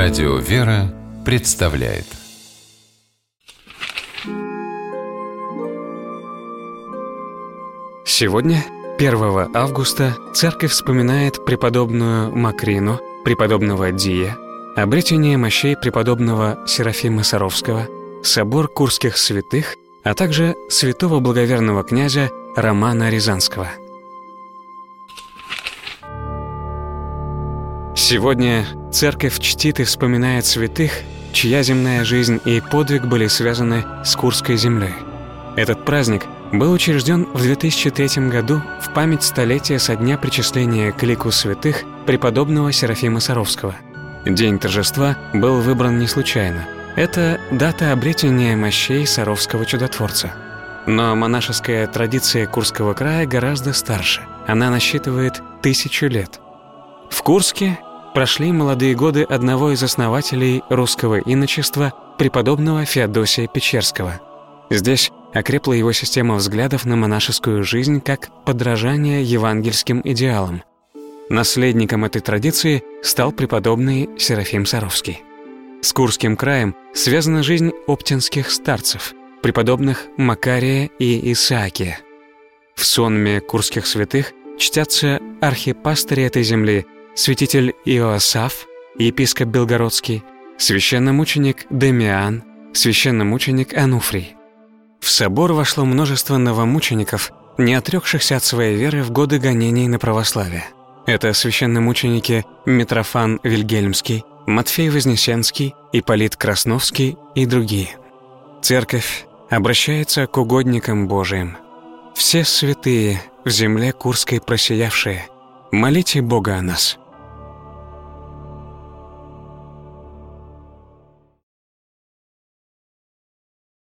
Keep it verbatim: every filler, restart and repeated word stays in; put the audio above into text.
Радио «Вера» представляет. Сегодня, первого августа, церковь вспоминает преподобную Макрину, преподобного Дия, обретение мощей преподобного Серафима Саровского, собор Курских святых, а также святого благоверного князя Романа Рязанского. Сегодня церковь чтит и вспоминает святых, чья земная жизнь и подвиг были связаны с Курской землей. Этот праздник был учрежден в две тысячи третьем году в память столетия со дня причисления к лику святых преподобного Серафима Саровского. День торжества был выбран не случайно. Это дата обретения мощей Саровского чудотворца. Но монашеская традиция Курского края гораздо старше. Она насчитывает тысячу лет. В Курске прошли молодые годы одного из основателей русского иночества, преподобного Феодосия Печерского. Здесь окрепла его система взглядов на монашескую жизнь как подражание евангельским идеалам. Наследником этой традиции стал преподобный Серафим Саровский. С Курским краем связана жизнь оптинских старцев, преподобных Макария и Исаакия. В сонме курских святых чтятся архипастыри этой земли, святитель Иоасаф, епископ Белгородский, священномученик Демиан, священномученик Ануфрий. В собор вошло множество новомучеников, не отрекшихся от своей веры в годы гонений на православие. Это священномученики Митрофан Вильгельмский, Матфей Вознесенский, Ипполит Красновский и другие. Церковь обращается к угодникам Божиим. Все святые в земле Курской просиявшие, молите Бога о нас.